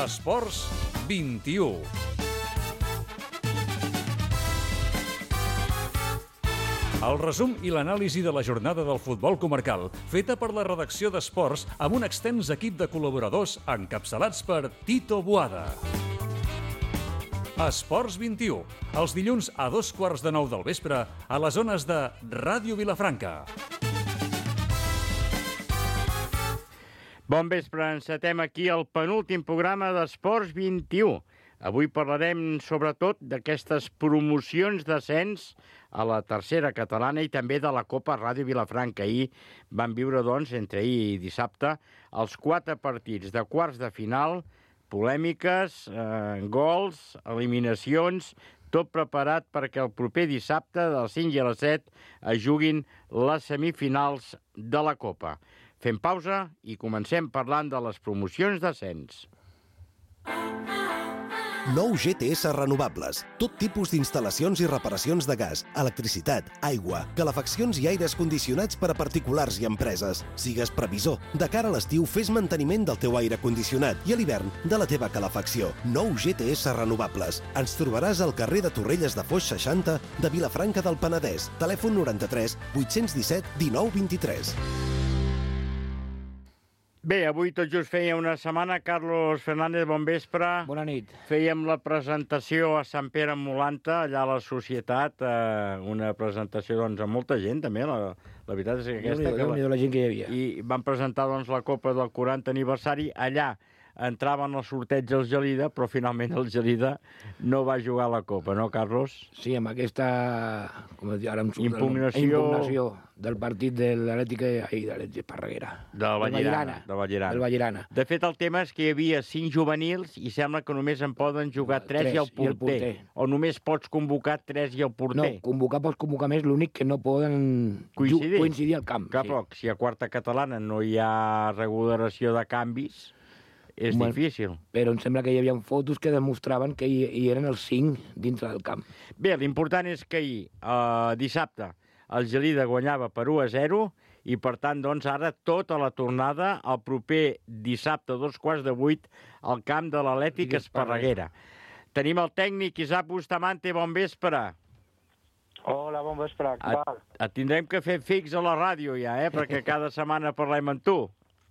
Esports 21. El resum i l'anàlisi de la jornada del futbol comarcal, feta per la redacció d'Esports amb un extens equip de col·laboradors encapçalats per Tito Boada. Esports 21, els dilluns a 8:15 del vespre a les zones de Ràdio Vilafranca. Bon vespre, encetem aquí el penúltim programa d'Esports 21. Avui parlarem sobretot d'aquestes promocions d'ascens a la tercera catalana i també de la Copa Ràdio Vilafranca. Ahir van viure, doncs, entre ahir i dissabte, els 4 partits de quarts de final, polèmiques, gols, eliminacions, tot preparat perquè el proper dissabte, dels 5 i a les 7, es juguin les semifinals de la Copa. Fem pausa i comencem parlant de les promocions d'ascens. Nou GTS Renovables. Tot tipus d'instal·lacions i reparacions de gas, electricitat, aigua, calefaccions i aires condicionats per a particulars i empreses. Sigues previsor. De cara a l'estiu, fes manteniment del teu aire condicionat i a l'hivern de la teva calefacció. Nou GTS Renovables. Ens trobaràs al carrer de Torrelles de Foix 60 de Vilafranca del Penedès. Telèfon 93 817 19 23. Bé, avui tot just feia una setmana. Carlos Fernández, bon vespre. Bona nit. Fèiem la presentació a Sant Pere Molanta, allà a la Societat, una presentació doncs, amb molta gent, també. La veritat és que aquesta... Déu-n'hi-do la gent que hi havia. I van presentar doncs, la Copa del 40 aniversari. Allà entraven al sorteig el Gelida, però finalment el Gelida no va jugar a la Copa, no, Carlos? Sí, amb aquesta ara impugnació del partit de l'Atlètic Esparreguera. Del Vallirana. De fet, el tema és que hi havia 5 juvenils i sembla que només en poden jugar 3 i el porter. O només pots convocar 3 i el porter. No, pots convocar més, l'únic que no poden coincidir al camp. Clar, però si a quarta catalana no hi ha regulació de canvis, és difícil. Però em sembla que hi havia fotos que demostraven que hi eren els 5 dintre del camp. Bé, l'important és que ahir, dissabte, el Gelida guanyava per 1-0 i, per tant, doncs, ara tota la tornada el proper dissabte, 7:15, al camp de l'Atlètic Esparreguera. Tenim el tècnic Isaac Bustamante, bon vespre. Hola, bon vespre. Et tindrem que fer fix a la ràdio ja, perquè cada setmana parlem amb tu.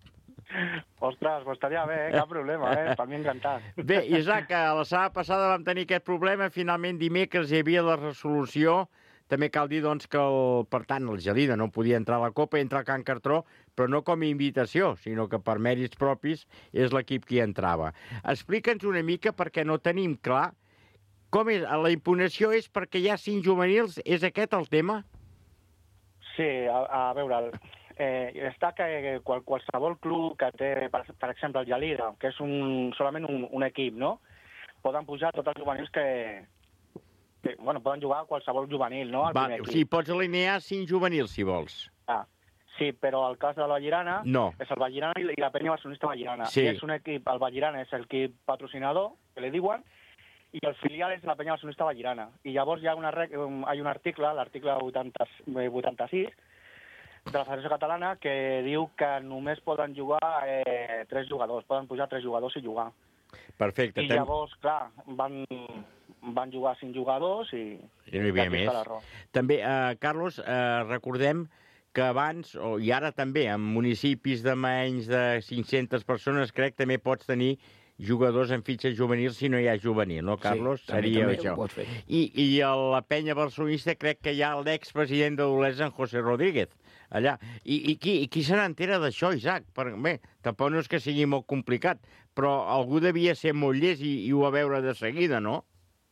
Ostres, pues estaria bé, cap problema, per mi encantat. Bé, Isaac, la setmana passada vam tenir aquest problema, finalment dimecres hi havia la resolució. També cal dir, doncs, que, per tant, el Gelida no podia entrar a la Copa, entra a Can Cartró, però no com a invitació, sinó que per mèrits propis és l'equip que hi entrava. Explica'ns una mica, perquè no tenim clar, com és, la impugnació és perquè hi ha 5 juvenils, és aquest el tema? Sí, a veure, està que qualsevol club que té, per exemple, el Gelida, que és solament un equip, no? Poden pujar tots els juvenils que poden jugar qualsevol juvenil, no? O sigui, pots alinear 5 juvenils, si vols. Sí, però el cas del Vallirana és el Vallirana i la penya barcelonista Vallirana. Sí. És un equip, el Vallirana és l'equip patrocinador, que li diuen, i el filial és la penya barcelonista Vallirana. I llavors hi ha un article, l'article 86, de la Federació Catalana, que diu que només poden jugar 3 jugadors, poden pujar 3 jugadors i jugar. Perfecte. I llavors, clar, van jugar 5 jugadors i no hi havia més. També, Carlos, recordem que abans, i ara també, en municipis de menys de 500 persones, crec que també pots tenir jugadors en fitxa juvenil si no hi ha juvenil, no, Carlos? Sí, també això. Ho pots fer. I a la penya barcelonista crec que hi ha l'expresident de l'Olesa, en José Rodríguez, allà. I qui se n'entera d'això, Isaac? Bé, tampoc no és que sigui molt complicat, però algú devia ser molt llest i ho va veure de seguida, no?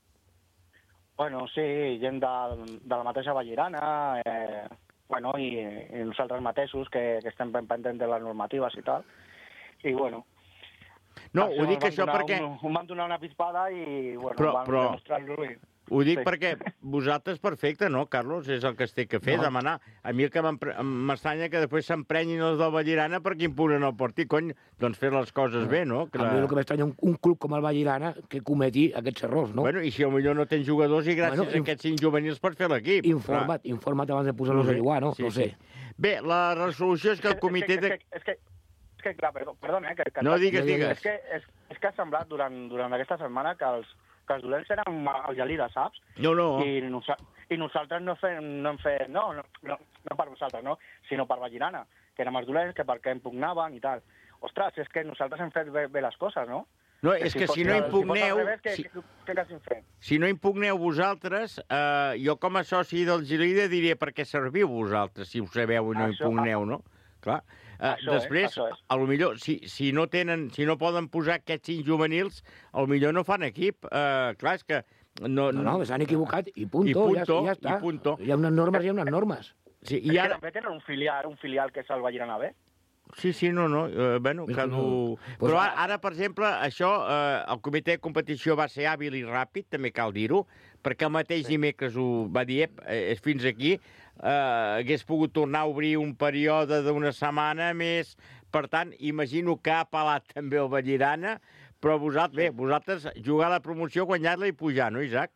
Bueno, sí, gent de la mateixa Vallirana, i nosaltres mateixos, que estem ben pendents de les normatives i tal. I, bueno... No, ho dic això perquè... Em van donar una pispada i, van demostrar-lo i... Ho dic perquè vosaltres, perfecte, no, Carlos? És el que es té que fer, demanar. A mi el que m'estranya que després s'emprenyin els del Vallirana perquè impugnen el partit. Cony, doncs fer les coses bé, no? A mi el que m'estranya un club com el Vallirana que cometi aquests errors, no? Bueno, i si potser no tens jugadors i gràcies a aquests 5 juvenils pots fer l'equip. Informa't abans de posar-los a jugar, no? No sé. Bé, la resolució és que el comitè... És que, clar, perdona, No, digues. És és que ha semblat durant aquesta setmana que els dolents eren el Gelida, saps? No. I nosaltres no hem fet... No per nosaltres, no? Sinó per Vallirana, que érem els dolents, que perquè impugnaven i tal. Ostres, és que nosaltres hem fet bé les coses, no? No, és que si no impugneu... Què hagin fet? Si no impugneu vosaltres, jo com a soci del Gelida diria per què serviu vosaltres, si ho sabeu i no impugneu, no? Clar. Després, a lo millor, si no poden posar aquests 5 juvenils, a lo millor no fan equip. Clar, és que... No, s'han equivocat i punto, ja està. Hi ha unes normes. Sí, i ara... també tenen un filial que és el Vallirana B. Sí, no. Bueno, però ara, per exemple, això, el comitè de competició va ser hàbil i ràpid, també cal dir-ho, perquè el mateix dimecres ho va dir, és fins aquí, hagués pogut tornar a obrir un període d'una setmana més. Per tant, imagino que ha apel·lat també el Vallirana, però vosaltres jugar a la promoció, guanyar-la i pujar, no, Isaac?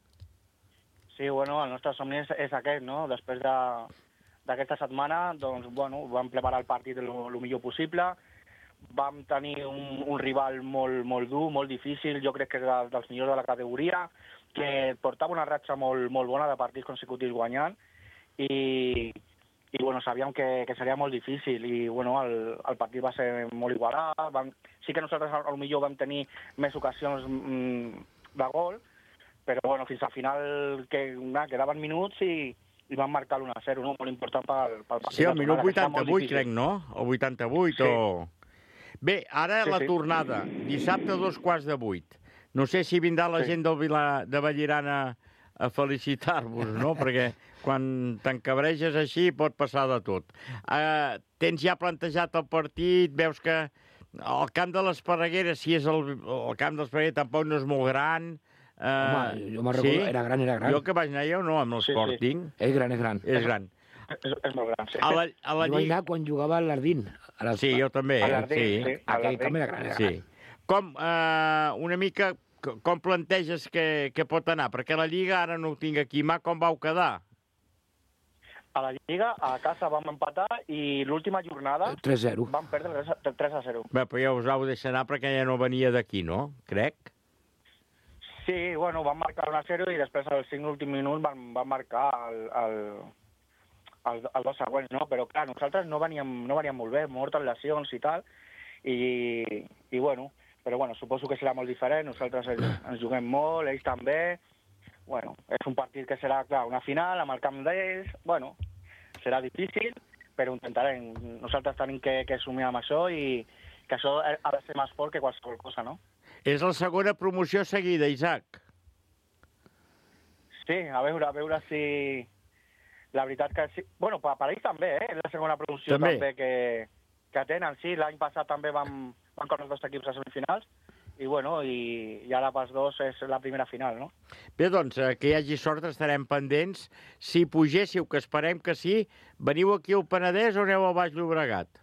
Sí, bueno, el nostre somni és aquest, no? Després d'aquesta setmana, doncs, bueno, vam preparar el partit el millor possible, vam tenir un rival molt dur, molt difícil, jo crec que és dels millors de la categoria, que portava una ratxa molt bona de partits consecutius guanyant, i bueno, sabíem que seria molt difícil, i bueno, el partit va ser molt igualat, sí que nosaltres potser vam tenir més ocasions de gol, però bueno, fins al final quedaven minuts i van marcar l'1-0, no? Molt important pel partit. Sí, el minut 88, crec, no? El 88 sí. Bé, ara la tornada, dissabte a 7:15. No sé si vindrà la gent de Vallirana a felicitar-vos, no? Perquè quan t'encabreges així pot passar de tot. Tens ja plantejat el partit, veus que el camp de l'Esparreguera, si és el camp de l'Esparreguera, tampoc no és molt gran. Home, jo me'n recordo, era gran. Jo que vaig anar jo, no, amb l'Sporting. Sí. És gran. És molt gran, sí. Jo vaig anar quan jugava a l'Ardín. Sí, jo també. A l'Ardín, sí. Aquell camp era gran. Sí. Com, una mica, com planteges que pot anar? Perquè la Lliga, ara no ho tinc aquí mà, com vau quedar? A la Lliga, a casa vam empatar i l'última jornada 3-0. Vam perdre 3-0. Bé, però ja us vau deixar anar perquè ja no venia d'aquí, no? Crec. Sí, bueno, van marcar 1-0 i després als 5 últims minuts van marcar els dos següents, no? Però clar, nosaltres no veníem molt bé, moltes lesions i tal, i bueno, però bueno, suposo que serà molt diferent, nosaltres ens juguem molt, ells també, bueno, és un partit que serà, clar, una final amb el camp d'ells, bueno, serà difícil, però intentarem, nosaltres tenim que assumir amb això i que això ha de ser més fort que qualsevol cosa, no? És la segona promoció seguida, Isaac. Sí, a veure si... La veritat que sí... Bueno, per ells també, és la segona promoció també que tenen. Sí, l'any passat també van córrer els dos equips a semifinals i bueno, i ara pels dos és la primera final, no? Bé, doncs, que hi hagi sort, estarem pendents. Si pugéssiu, que esperem que sí, veniu aquí al Penedès o aneu al Baix Llobregat?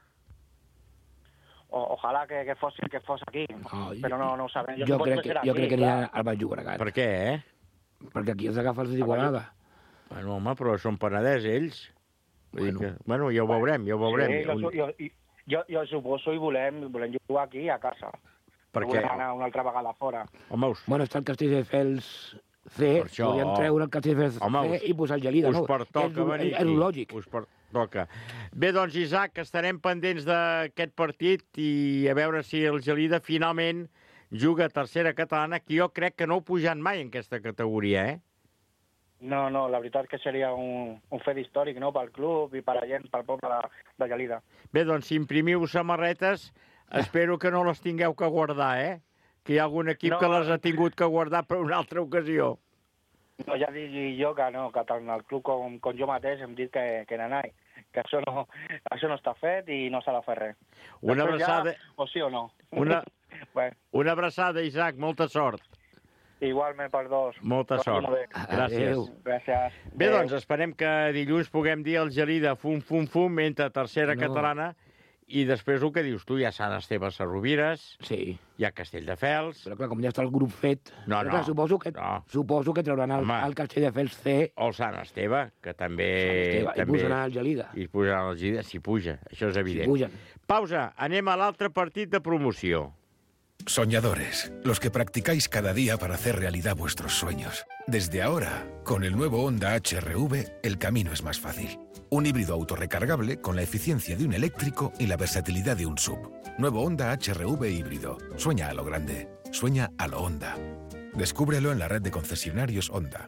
Ojalà que fos aquí, però no ho sabem. Jo crec que anirà al Baix Llobregat. Per què, Perquè aquí els agafa els d'Igualada. Bueno, home, però són Penedès, ells. Bueno, ja ho veurem, Sí, jo suposo i volem jugar aquí a casa. Perquè... Volem anar una altra vegada fora. Bueno, està el Castelldefels C, podríem treure el Castelldefels C i posar el Gelida. Us pertoca venir aquí. És lògic. Us pertoca. Bé, doncs, Isaac, estarem pendents d'aquest partit i a veure si el Gelida finalment juga a tercera catalana, que jo crec que no ho pujant mai en aquesta categoria, No, la veritat que seria un fet històric, no?, pel club i per la gent, pel poble de Gelida. Bé, doncs, si imprimiu samarretes, espero que no les tingueu que guardar, que hi ha algun equip que les ha tingut que guardar per una altra ocasió. No, ja dic jo que no, que tant el club com jo mateix hem dit que nanai, que això no està fet i no s'ha de fer res. Una abraçada... O sí o no. Una abraçada, Isaac, molta sort. Igualment per dos. Molta sort. Gràcies. Gràcies. Bé, doncs, esperem que dilluns puguem dir al Gelida fum, entre tercera catalana i després el que dius tu, hi ha Sant Esteve Sarrovires, hi ha Castelldefels... Però clar, com ja està el grup fet... Suposo que trauran el Castelldefels C... O el Sant Esteve, que també... I posaran el Gelida. I posaran el Gelida, si puja, això és evident. Si pugen. Pausa, anem a l'altre partit de promoció. Soñadores, los que practicáis cada día para hacer realidad vuestros sueños. Desde ahora, con el nuevo Honda HR-V, el camino es más fácil. Un híbrido autorrecargable con la eficiencia de un eléctrico y la versatilidad de un SUV. Nuevo Honda HR-V híbrido. Sueña a lo grande. Sueña a lo Honda. Descúbrelo en la red de concesionarios Honda.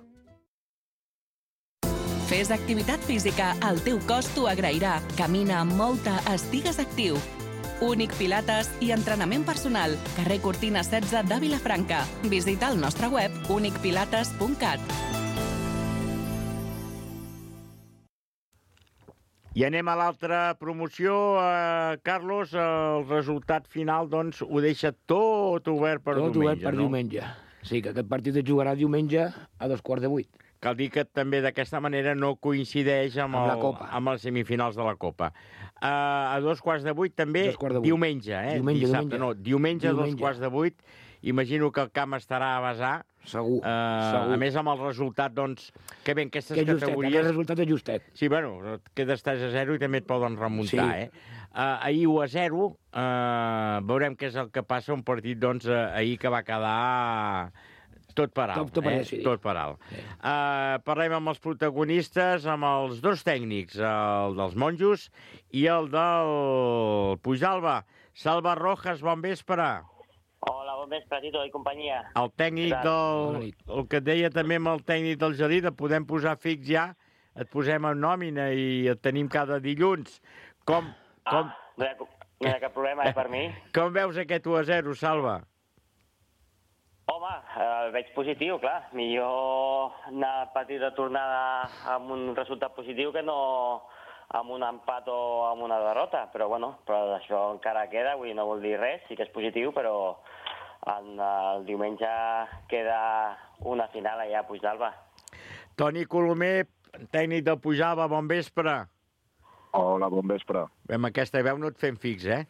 Fes activitat física, el teu cos t'ho agrairà. Camina amb molta, estigues actiu. Únic Pilates i entrenament personal. Carrer Cortina 16 de Vilafranca. Visita el nostre web unicpilates.cat. I anem a l'altra promoció. Carlos, el resultat final doncs, ho deixa tot obert per diumenge. Tot obert per no? diumenge. Sí, que aquest partit es jugarà diumenge a 2:15. Cal dir que també d'aquesta manera no coincideix amb la Copa. amb les semifinals de la Copa. A 2:15 també, diumenge, dissabte. No, diumenge a 2:15. Imagino que el camp estarà a vessar. Segur. A més, amb el resultat, doncs, que bé, aquestes que justet, categories... el resultat és justet. Sí, bueno, quedes 3-0 i també et poden remuntar, Sí. Ahir 1-0, veurem què és el que passa, un partit, doncs, ahir que va quedar... Tot per alt. Tot per decidir. Tot per alt. Sí. Parlem amb els protagonistes, amb els dos tècnics, el dels monjos i el del Pujalba. Salva Rojas, bon vespre. Hola, bon vespre, Tito i companyia. El tècnic del... El que et deia també amb el tècnic del Gelida, podem posar fix ja, et posem en nòmina i et tenim cada dilluns. No hi ha cap problema, per mi. Com veus aquest 1-0, Salva? Home, el veig positiu, clar. Millor anar al partit de tornada amb un resultat positiu que no amb un empat o amb una derrota. Però, bueno, però això encara queda, vull dir, no vol dir res, sí que és positiu, però el diumenge queda una final allà a Puigdàlber. Toni Colomer, tècnic del Puigdàlber, bon vespre. Hola, bon vespre. Amb aquesta veu no et fem fix, eh?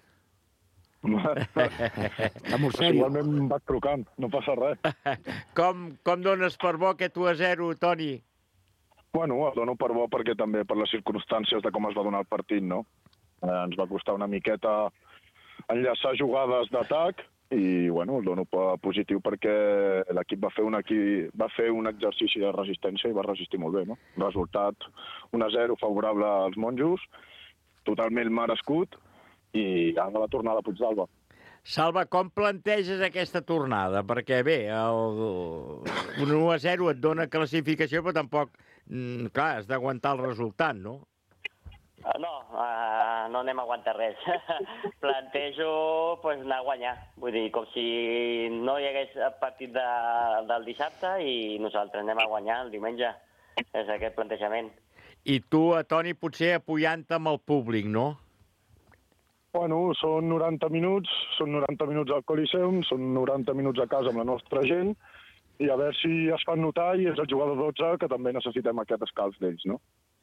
Està molt sèrio. Igualment em vaig trucant, no passa res. Com dones per bo aquest 1-0, Toni? Bueno, el dono per bo perquè també per les circumstàncies de com es va donar el partit, no? Ens va costar una miqueta enllaçar jugades d'atac i, bueno, el dono per positiu perquè l'equip va fer un exercici de resistència i va resistir molt bé, no? Resultat 1-0 favorable als monjos, totalment merescut, i ara la tornada a Puigdàlber. Salva, com planteges aquesta tornada? Perquè, bé, un 1-0 et dona classificació, però tampoc, clar, has d'aguantar el resultat, no? No anem a aguantar res. Plantejo anar a guanyar. Vull dir, com si no hi hagués el partit del dissabte i nosaltres anem a guanyar el diumenge. És aquest plantejament. I tu, Toni, potser apoyant amb el públic, no? Bueno, són 90 minuts al Coliseum, són 90 minuts a casa amb la nostra gent, i a veure si es fan notar i és el jugador 12 que també necessitem aquest escalf d'ells, no?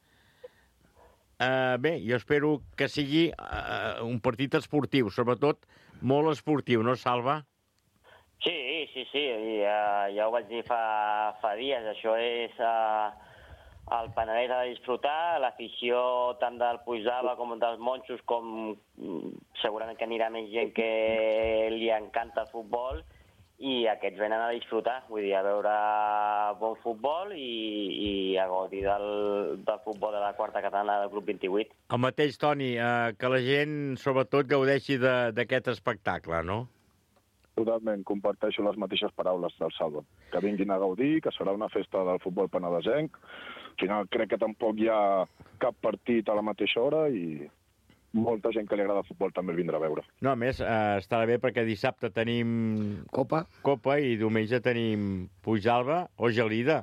Bé, jo espero que sigui un partit esportiu, sobretot molt esportiu, no, Salva? Sí, ja ho vaig dir fa dies, això és... El Penedès ha de disfrutar, l'afició tant del Puigdàlber com dels monjos, com segurament que anirà més gent que li encanta el futbol, i aquests venen a disfrutar, vull dir, a veure bon futbol i a gaudir del futbol de la quarta catalana del Club 28. El mateix, Toni, que la gent sobretot gaudeixi d'aquest espectacle, no? Totalment, comparteixo les mateixes paraules del Salva. Que vinguin a gaudir, que serà una festa del futbol penedesenc. Al final crec que tampoc hi ha cap partit a la mateixa hora i molta gent que li agrada el futbol també el vindrà a veure. No, a més, estarà bé perquè dissabte tenim Copa i diumenge tenim Puigdàlber o Gelida.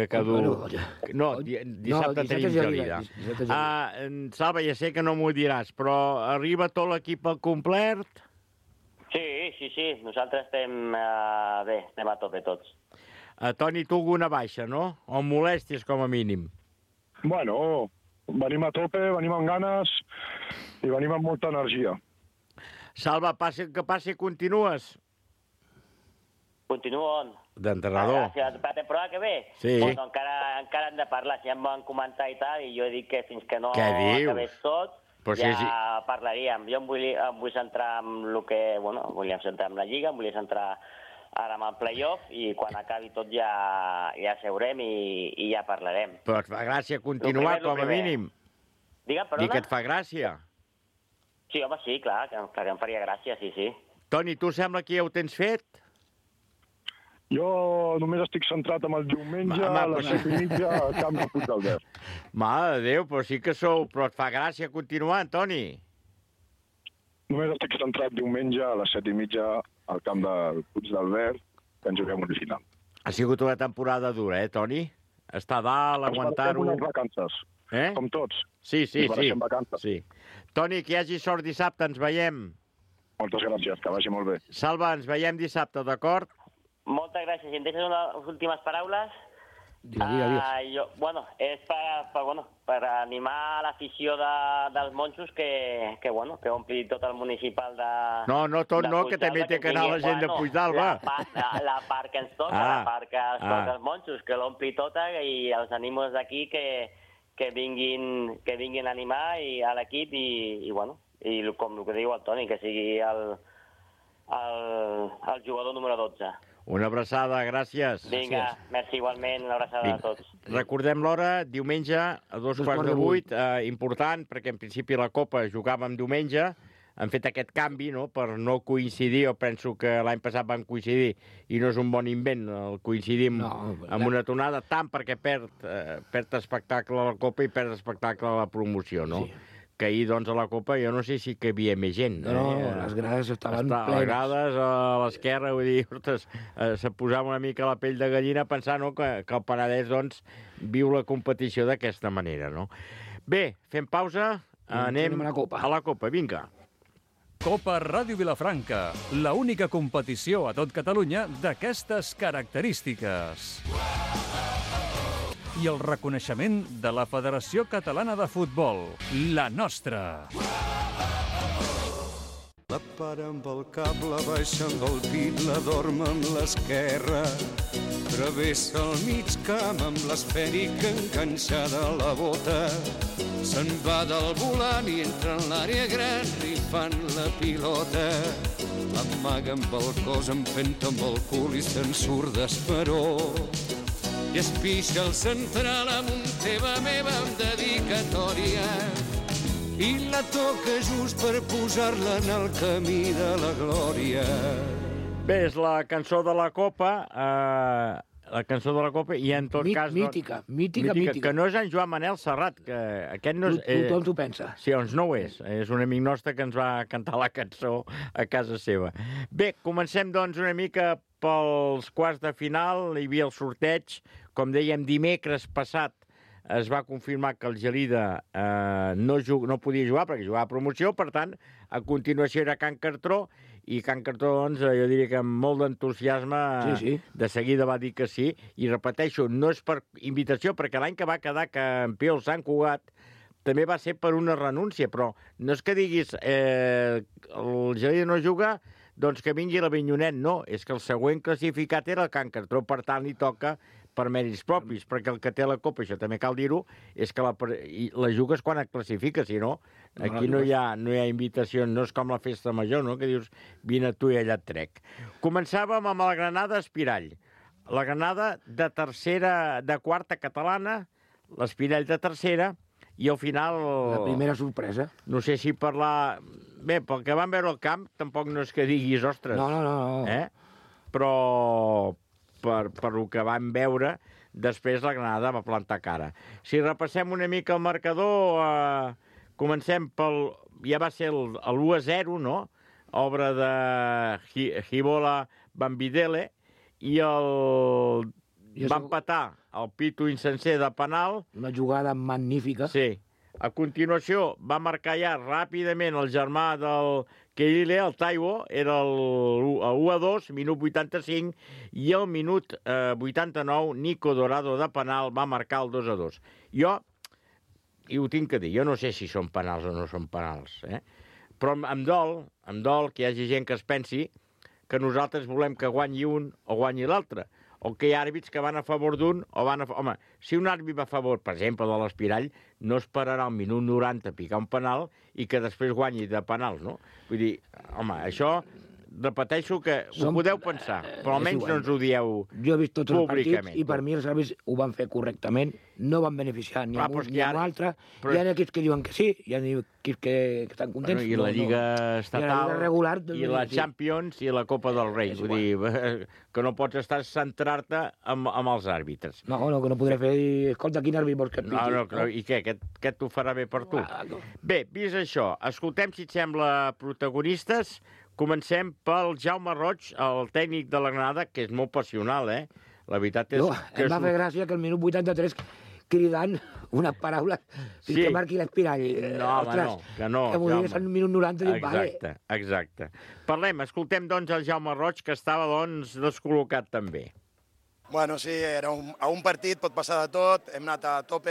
Dissabte tenim Gelida. Salva, ja sé que no m'ho diràs, però arriba tot l'equip al complet? Sí, nosaltres estem bé, estem a tope tots. Toni, tu alguna baixa, no? O molèsties, com a mínim? Bueno, venim a tope, venim amb ganes i venim amb molta energia. Salva, que passi, continues? Continuo on? D'entrenador. La temporada que ve? Sí. Bueno, encara hem de parlar, si ja em van comentar i tal, i jo he dit que fins que no acabés tot... ja parlaríem. Jo em vull centrar en el que... Bueno, volíem centrar en la Lliga, em volia centrar ara amb el play-off i quan acabi tot ja seurem i ja parlarem. Però et fa gràcia continuar, com a mínim. Digue'm, perdona? Dic que et fa gràcia. Sí, home, sí, clar, que em faria gràcia, sí. Toni, tu sembla que ja ho tens fet? Jo només estic centrat amb el diumenge a les 7:30 al camp de Puig del Verd. Mare de Déu, però sí que sou... Però et fa gràcia continuar, Toni? Només estic centrat diumenge a les 7:30 al camp del Puig del Verd, que ens juguem un final. Ha sigut una temporada dura, Toni? Estar a dalt, aguantar-ho... Ens unes vacances, com tots. Sí. Vacances. Sí. Toni, que hi hagi sort dissabte, ens veiem. Moltes gràcies, que vagi molt bé. Salva, ens veiem dissabte, d'acord? Moltes gràcies. Si em deixes unes últimes paraules... Digues. És per animar l'afició dels monjos que ompli tot el municipal de... No, tot no, que també té que anar la gent de Puigdàlber. La part que ens toca, la part que els toca els monjos, que l'ompli tota i els animo des d'aquí que vinguin a animar a l'equip i com el que diu el Toni, que sigui el jugador número 12. Una abraçada, gràcies. Vinga, merci igualment, una abraçada a tots. Recordem l'hora, diumenge, a 7:45, important, perquè en principi la Copa jugàvem diumenge, han fet aquest canvi, no?, per no coincidir, jo penso que l'any passat vam coincidir, i no és un bon invent, el coincidim amb una tonada, tant perquè perd espectacle a la Copa i perd espectacle a la promoció, no? Sí. Que ahir, doncs, a la Copa, jo no sé si hi havia més gent. No, les grades estaven plenes. Les grades a l'esquerra, vull dir, ostres, se posava una mica la pell de gallina pensant que el Penedès, doncs, viu la competició d'aquesta manera, no? Bé, fem pausa, anem a la Copa, vinga. Copa Ràdio Vilafranca, la única competició a tot Catalunya d'aquestes característiques. I el reconeixement de la Federació Catalana de Futbol, la nostra. La para amb el cap, la baixa amb el pit, la dorm amb l'esquerra. Travessa el mig camp amb l'esfèrica enganxada a la bota. Se'n va del volant i entra en l'àrea gran rifant la pilota. L'amaga amb el cos, empenta amb el cul i se'n surt d'esperó. I es pixa el central amb un teva meva amb dedicatòria i la toca just per posar-la en el camí de la glòria. Bé, és la cançó de la Copa, i en tot cas... Mítica. Que no és en Joan Manel Serrat, que aquest no és... Tothom t'ho pensa. Sí, doncs no ho és. És un amic nostre que ens va cantar la cançó a casa seva. Bé, comencem doncs una mica pels quarts de final. Hi havia el sorteig. Com dèiem, dimecres passat es va confirmar que el Gelida no podia jugar perquè jugava a promoció, per tant, a continuació era Can Cartró, i Can Cartró, doncs, jo diria que amb molt d'entusiasme de seguida va dir que sí, i repeteixo, no és per invitació, perquè l'any que va quedar campió el Sant Cugat també va ser per una renúncia, però no és que diguis el Gelida no juga, doncs que vingui l'Avinyonet, no, és que el següent classificat era el Can Cartró, per tant li toca per mèrits propis, perquè el que té la Copa, això també cal dir-ho, és que la jugues quan et classifiques, si no, aquí no hi ha invitació, no és com la festa major, no?, que dius, vine tu i allà et trec. Començàvem amb la Granada Espirall. La Granada de quarta catalana, l'Espirall de tercera, i al final... La primera sorpresa. No sé si parlar... Bé, pel que vam veure al camp, tampoc no és que diguis, ostres. No. Però... per el que vam veure, després la Granada va plantar cara. Si repassem una mica el marcador, comencem pel... Ja va ser el 1-0, no?, obra de Gibola Bambidele, i va empatar el Pitu Insenser de penal. Una jugada magnífica. Sí. A continuació va marcar ja ràpidament el germà del Keile, el Taiwo, era el 1-2, minut 85, i el minut 89, Nico Dorado de penal va marcar el 2-2. Jo, i ho tinc que dir, jo no sé si són penals o no són penals, però em dol que hi hagi gent que es pensi que nosaltres volem que guanyi un o guanyi l'altre, o que hi ha àrbits que van a favor d'un o van a... Home, si un àrbit va a favor, per exemple, de l'Espirall, no esperarà al minut 90 picar un penal i que després guanyi de penals, no? Vull dir, home, això... Repeteixo que ho podeu pensar, però almenys no ens ho dieu públicament. Jo he vist tots els partits i per mi els àrbits ho van fer correctament, no van beneficiar ni a un ni a l'altre. Hi ha equips que diuen que sí, hi ha equips que estan contents. I la Lliga Estatal, regular, i la Champions i la Copa del Rei. Vull dir, que no pots estar centrar-te amb els àrbitres. No, que no podré fer dir, escolta, quin àrbit vols que et piqui? No, i què? Aquest t'ho farà bé per tu? Bé, vist això, escoltem, si et sembla, protagonistes. Comencem pel Jaume Roig, el tècnic de la Granada, que és molt passional, eh? La veritat és que... Em va fer gràcia que al minut 83 cridant una paraula que marqui l'Espirall. No, home, que no. Que m'ho digués al minut 90 i dic, vale. Exacte. Parlem, escoltem, doncs, el Jaume Roig, que estava, doncs, descol·locat també. Bueno, sí, era a un partit, pot passar de tot, hem anat a tope,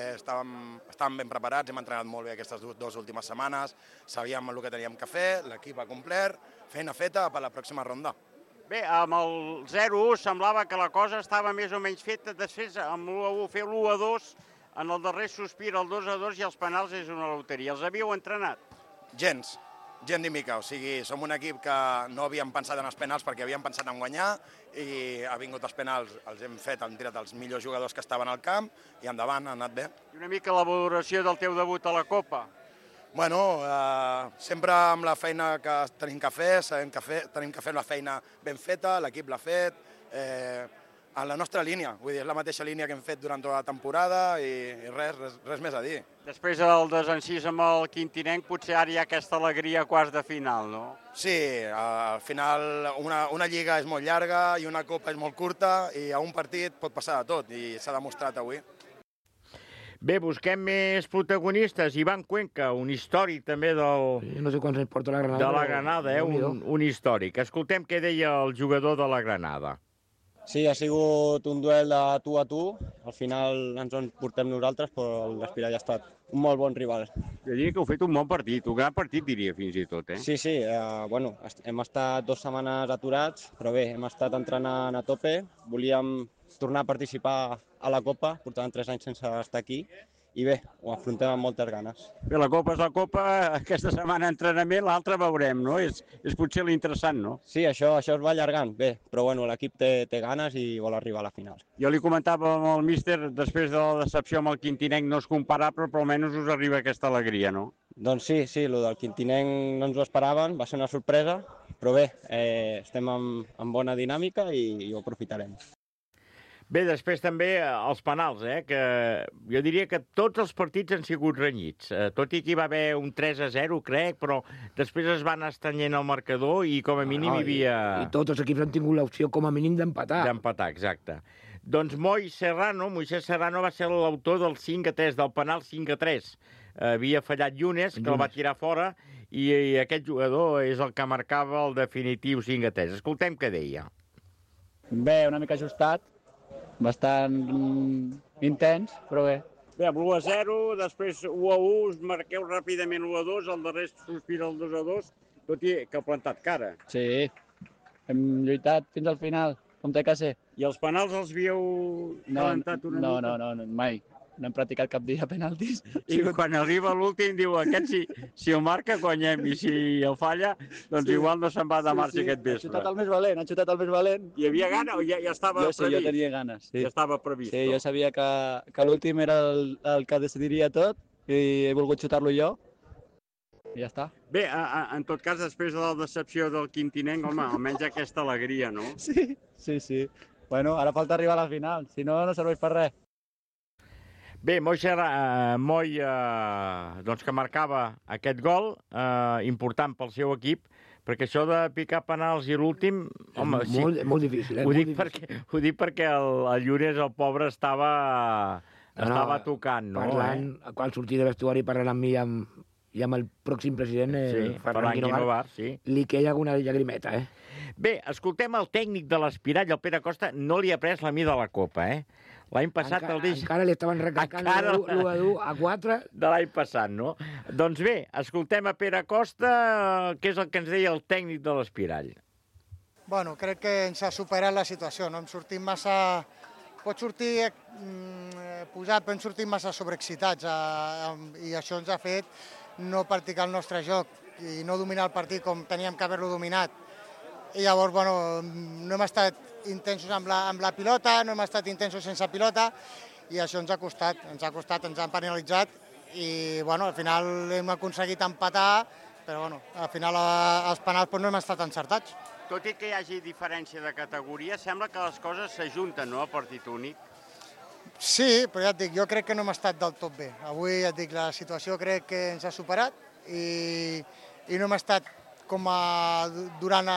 estàvem ben preparats, hem entrenat molt bé aquestes dues últimes setmanes, sabíem el que teníem que fer, l'equip ha complert, feina feta per la pròxima ronda. Bé, amb el 0-1 semblava que la cosa estava més o menys feta, després amb l'1-1 fer l'1-2, en el darrer sospir el 2-2 i els penals és una loteria. Els havíeu entrenat? Gens ni mica, o sigui, som un equip que no havíem pensat en els penals perquè havíem pensat en guanyar i ha vingut els penals, els hem tirat els millors jugadors que estaven al camp i endavant, ha anat bé. I una mica la valoració del teu debut a la Copa? Bueno, sempre amb la feina que tenim que fer, sabem que tenim que fer la feina ben feta, l'equip l'ha fet, en la nostra línia, vull dir, és la mateixa línia que hem fet durant tota la temporada i res més a dir. Després del desencís amb el Quintinenc, potser ara hi ha aquesta alegria a quarts de final, no? Sí, al final una lliga és molt llarga i una copa és molt curta i a un partit pot passar de tot i s'ha demostrat avui. Bé, busquem més protagonistes. Ivan Cuenca, un històric també del... Sí, no sé quants anys porta la Granada. De la Granada, un històric. Escoltem què deia el jugador de la Granada. Sí, ha sigut un duel de tu a tu. Al final ens en portem nosaltres, però l'Espirall ha estat un molt bon rival. Jo diria que heu fet un bon partit, un gran partit diria fins i tot, eh? Sí, bueno, hem estat 2 setmanes aturats, però bé, hem estat entrenant a tope. Volíem tornar a participar a la Copa, portàvem 3 anys sense estar aquí, i bé, ho afrontem amb moltes ganes. Bé, la Copa és la Copa, aquesta setmana entrenament, l'altra veurem, no? És potser l'interessant, no? Sí, això es va allargant, bé, però bueno, l'equip té ganes i vol arribar a la final. Jo li comentava al míster, després de la decepció amb el Quintinenc no és comparable, però almenys us arriba aquesta alegria, no? Doncs sí, el del Quintinenc no ens ho esperaven, va ser una sorpresa, però bé, estem en bona dinàmica i ho aprofitarem. Bé, després també els penals, que jo diria que tots els partits han sigut renyits, tot i que hi va haver un 3-0, crec, però després es van estrenyent el marcador i com a mínim hi havia... I tots els equips han tingut l'opció com a mínim d'empatar. D'empatar, exacte. Doncs Moisés Serrano va ser l'autor del 5-3, del penal 5-3. Havia fallat Yunes, que el va tirar fora, i aquest jugador és el que marcava el definitiu 5-3. Escoltem què deia. Bé, una mica ajustat, bastant intens, però bé. Bé, amb l'1-0, després 1-1, us marqueu ràpidament l'1-2, el darrer sospira el 2-2, tot i que heu plantat cara. Sí, hem lluitat fins al final, com té que ser. I els penals els havíeu plantat una mica? No, mai. No hem practicat cap dia penaltis. I quan arriba l'últim diu, aquest si el marca guanyem i si el falla, doncs igual no se'n va de marxa aquest vespre. Ha xutat el més valent, Hi havia gana o ja estava previst? Jo tenia ganes, sí. Ja estava previst. Sí, jo sabia que l'últim era el que decidiria tot i he volgut xutar-lo jo i ja està. Bé, en tot cas, després de la decepció del Quintinenc, home, almenys aquesta alegria, no? Sí. Bueno, ara falta arribar a la final, si no, no serveix per res. Bé, Moi, doncs que marcava aquest gol, important pel seu equip, perquè això de picar penals i l'últim... Home, sí, molt difícil, Ho dic perquè el Llores, el pobre, estava tocant, no? Parlant, quan sortia de vestuari parlant amb mi i amb el pròxim president, Ferran Guinovar, li queia alguna llagrimeta, Bé, escoltem el tècnic de l'Espirall, el Pere Costa, no li ha pres la mida de la Copa, L'any passat el deixa... Encara li estaven recalcant l'1-1 a 4. De l'any passat, no? Doncs bé, escoltem a Pere Costa, que és el que ens deia el tècnic de l'Espirall. Bueno, crec que ens ha superat la situació, no hem sortit massa... Pot sortir posat, però hem sortit massa sobreexcitats i això ens ha fet no practicar el nostre joc i no dominar el partit com teníem que haver-lo dominat. I llavors, bueno, no hem estat intensos amb la pilota, no hem estat intensos sense pilota i això ens ha costat, ens han penalitzat i, bueno, al final hem aconseguit empatar, però, bueno, al final els penals no hem estat encertats. Tot i que hi hagi diferència de categoria, sembla que les coses s'ajunten, no?, a partit únic. Sí, però ja et dic, jo crec que no hem estat del tot bé. Avui, ja et dic, la situació crec que ens ha superat i no hem estat com durant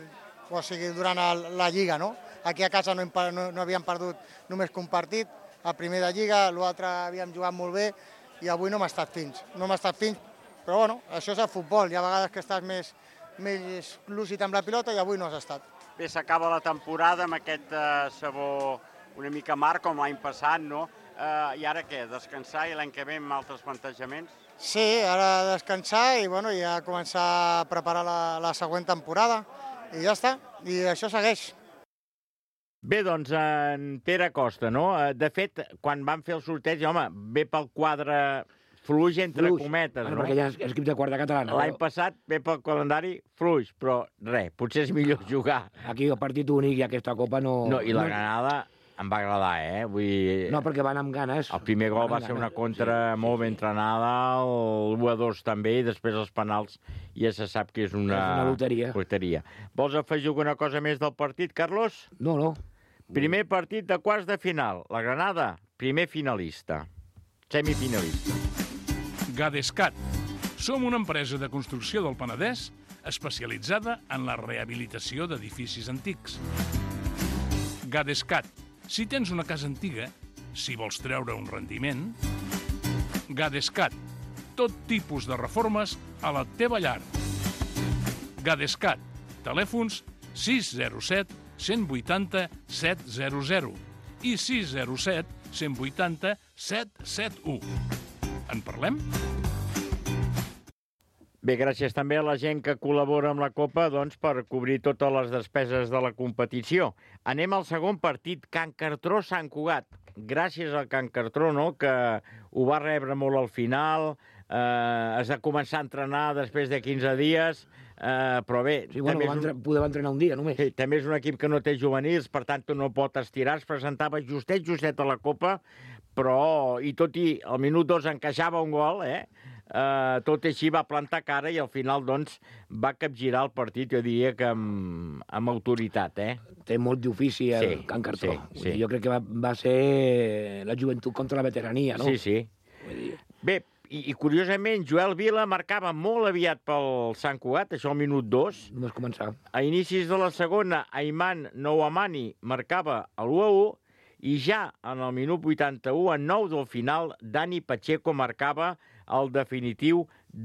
la Lliga, no? Aquí a casa no havíem perdut només que un partit, el primer de Lliga, l'altre havíem jugat molt bé i avui no hem estat fins. No hem estat fins, però bueno, això és el futbol. Hi ha vegades que estàs més lúcid amb la pilota i avui no has estat. Bé, s'acaba la temporada amb aquest sabor una mica amarg com l'any passat, no? I ara què? Descansar i l'any que ve amb altres plantejaments? Sí, ara descansar i bueno, ja començar a preparar la següent temporada i ja està, i això segueix. Bé, doncs, en Pere Costa, no? De fet, quan van fer el sorteig, home, ve pel quadre fluix entre cometes, no? Perquè hi ha equips de quarta catalana. L'any passat ve pel calendari fluix, però res, potser és millor jugar. Aquí el partit únic i aquesta copa no... No, i la Granada em va agradar, No, perquè van amb ganes. El primer gol va ser una contra molt ben entrenada, el 1-2 també, i després els penals ja se sap que és una loteria. Vols afegir alguna cosa més del partit, Carlos? No. Primer partit de quarts de final. La Granada, primer finalista. Semifinalista. Gadescat. Som una empresa de construcció del Penedès especialitzada en la rehabilitació d'edificis antics. Gadescat. Si tens una casa antiga, si vols treure un rendiment... Gadescat. Tot tipus de reformes a la teva llar. Gadescat. Telèfons 607 180 700 i 607 180 771. En parlem? Bé, gràcies també a la gent que col·labora amb la Copa per cobrir totes les despeses de la competició. Anem al segon partit, Can Cartró-Sant Cugat. Gràcies al Can Cartró, no?, que ho va rebre molt al final, es va començar a entrenar després de 15 dies, però bé... Sí, bueno, va entrenar un dia només. Sí, també és un equip que no té juvenils, per tant no pot estirar, es presentava justet a la Copa, però, i tot i al minut 2 encaixava un gol, tot així va plantar cara i al final, doncs, va capgirar el partit, jo diria que amb autoritat, Té molt d'ofici el Can Cartró. Sí. Jo crec que va ser la joventut contra la veterania, no? Sí. Bé, i curiosament, Joel Vila marcava molt aviat pel Sant Cugat, això al minut 2. Només començar. A inicis de la segona, Ayman Nouamani marcava l'1-1, i ja en el minut 81, en 9 del final, Dani Pacheco marcava el definitiu